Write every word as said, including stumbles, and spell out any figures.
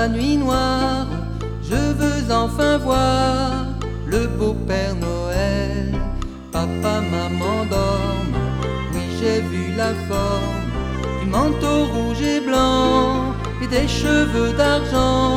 la nuit noire, je veux enfin voir le beau Père Noël. Papa, maman dorment, oui j'ai vu la forme du manteau rouge et blanc et des cheveux d'argent